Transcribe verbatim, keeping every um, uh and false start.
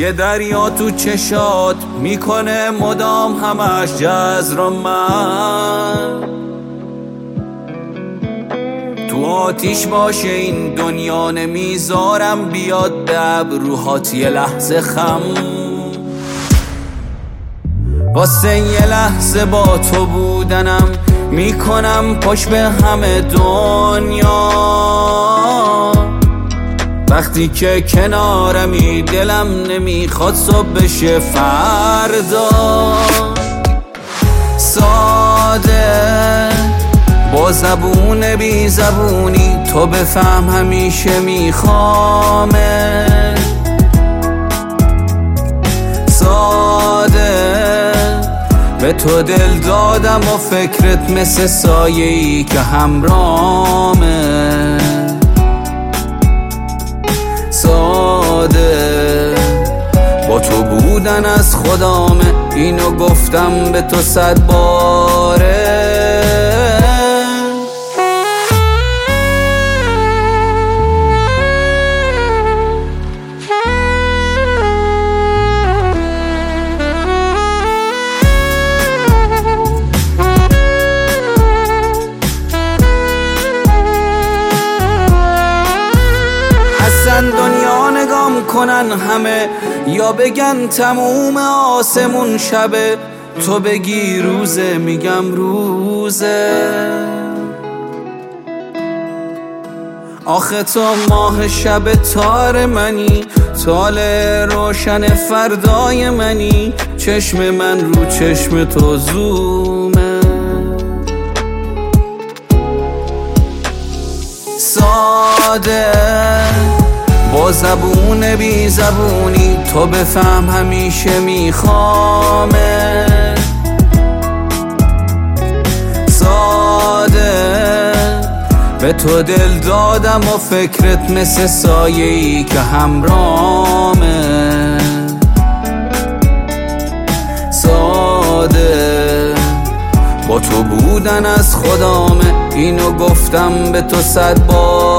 یه دریا تو چشات میکنه مدام همش جزر من. تو آتیش باشه این دنیا نمیذارم بیاد به ابروهات یه لحظه خم. واسه یه لحظه با تو بودنم میکنم پشت به همه دنیا. وقتی که کنارمی دلم نمیخواد صبح بشه فردا. ساده با زبون بی زبونی تو بفهم همیشه میخوامه. ساده به تو دل دادم و فکرت مثل سایه‌ای که همرامه. ساده با تو بودن از خدامه، اینو گفتم به تو صد باره. دنیا نگام کنن همه یا بگن تموم آسمون شبه، تو بگی روزه میگم روزه. آخه تو ماه شب تار منی، تال روشن فردای منی، چشم من رو چشم تو زومه. ساده با زبون بی زبونی تو بفهم همیشه میخوامه. ساده به تو دل دادم و فکرت مثل سایه‌ای که همرامه. ساده با تو بودن از خدامه، اینو گفتم به تو صد بار.